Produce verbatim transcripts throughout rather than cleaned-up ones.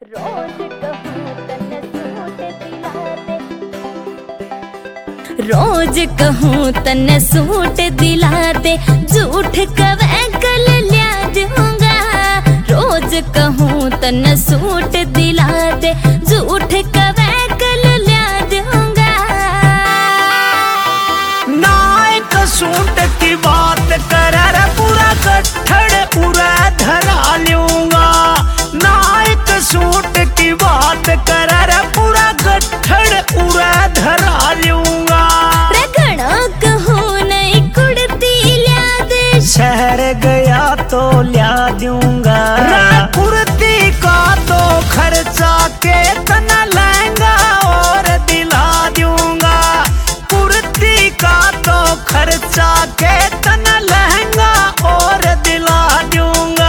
रोज कहूँ तन्ने सूट दिला दे, रोज कहूँ तन्ने सूट दिला दे, झूठ कवे कल लिया दूंगा। रोज कहूँ तन्ने सूट दिला दे, झूठ कवे कल लिया दूंगा। नायक सूट की बात कर रे पूरा गठड़ पूरा धरा लूंगा। नायक सूट की बात कर रे पूरा गठड़ पूरा धरा लूंगा। रगड़ा कहूँ नहीं कुड़ती लिया दे, शहर गया तो लिया दूंगा। कुर्ती का तो खर्चा के तना लहंगा और दिला दूंगा। कुर्ती का तो खर्चा के तना लहंगा और दिला दूंगा।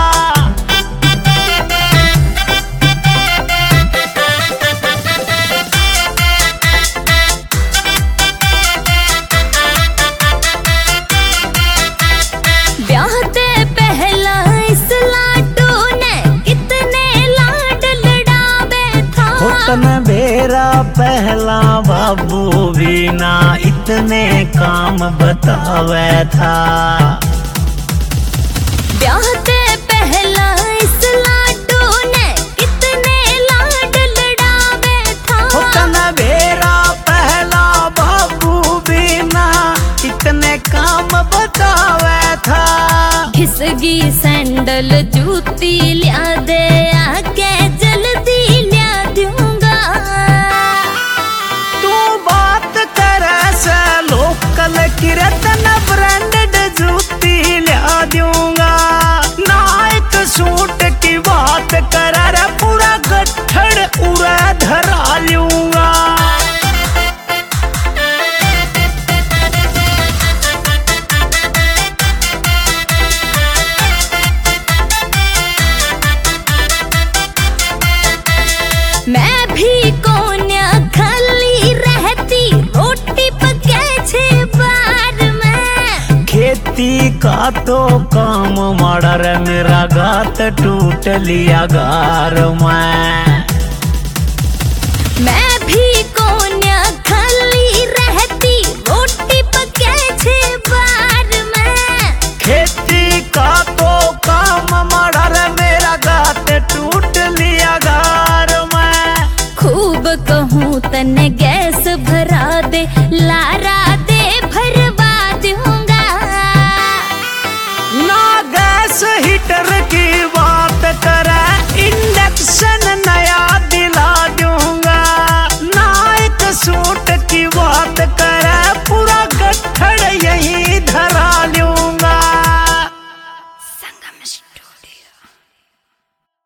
ब्याहते पहला इस लाडू ने कितने लाड लड़ावे था। हुतन मेरा पहला बाबू भी ना इतने काम बतावे था। ब्याहते पहला इस लाडू ने कितने लाड लड़ावे था। हुतन मेरा पहला बाबू भी ना इतने काम बतावे था। घिसगी सैंडल जूती लिया दे, आके जल्दी लिया दूंगा। तू बात कर से लोकल किरतन ब्रांडेड जूती लिया दूंगा। नाइक सूट की बात कर रे पूरा गठड़ पूरा धरा लूंगा। मैं भी कोन्या खाली रहती, रोटी पके छे बार में। खेती का तो काम मर्डर मेरा गात टूट लिया गार में। मैं भी कोन्या खाली रहती, रोटी पके छे बार में। खेती का तो काम मर्डर मेरा गात टूट लिया गार में। खूब कहूँ तन्ने गैस भरा दे, लारा